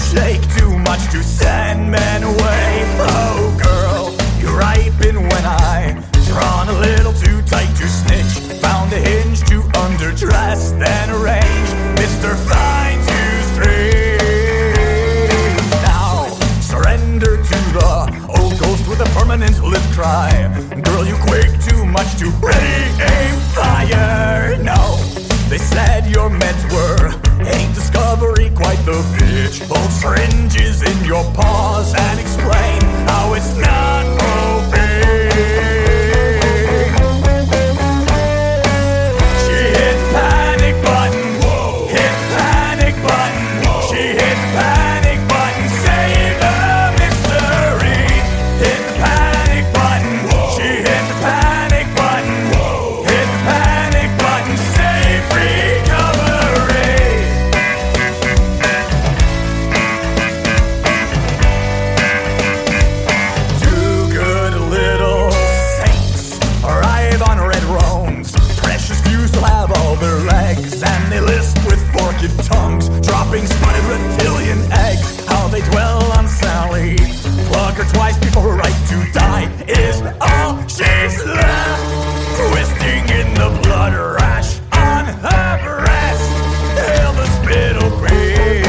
shake too much to send men away. Oh girl, you ripen when I drawn a little too tight to snitch. Found a hinge to underdress, then arrange Mr. Fine to string. Now surrender to the old ghost with a permanent lip cry. Girl, you quake too much to aim fire. No, they said your meds were ain't discovery quite the bitch. Hold syringes in your paws and explain how it's not profane. She hit the panic button. Whoa. Hit the panic button. Whoa. She hit the panic button. Save the mystery. Hit the panic button. Whoa. She hit the panic button. Whoa. Hit the panic button. Save recovery. Two good little saints arrive on red roans. Precious few still have all their legs, and they lisp with forked tongues, dropping spotted reptilian eggs. How they dwell on Sally, plug her twice before her right to die is all she's left, twisting in the blood rash on her breast. Hail the spittle queen.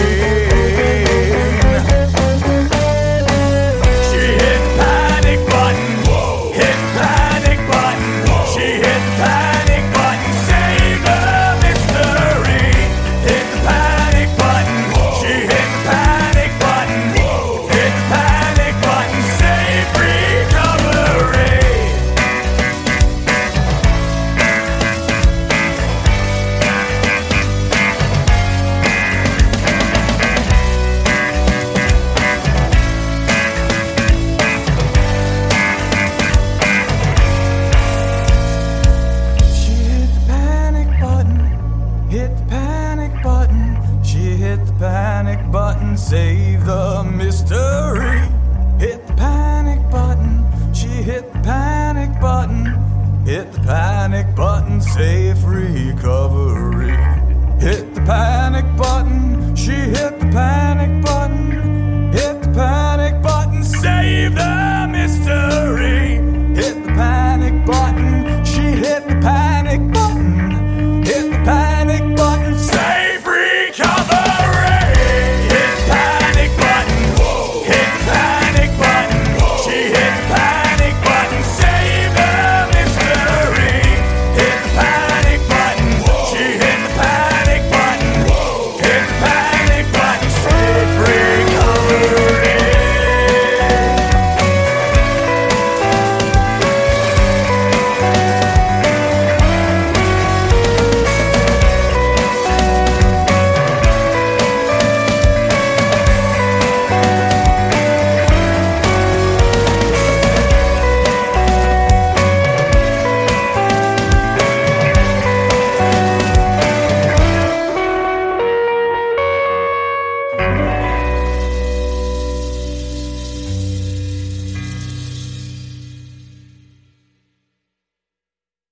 She hit the panic button. Whoa. Hit the panic button. Whoa. She hit the panic button. Save the mystery. Hit the panic button. Whoa. She hit the panic button. Whoa. Hit the panic button. Save recovery. She hit the panic button. Hit the panic button. She hit the panic button. Save the mystery. Hit the panic button. She hit the panic button. Hit the panic button. Safe recovery. Hit the panic button. She hit the panic button. Hit the panic button. Save the mystery. Hit the panic button. She hit the panic button.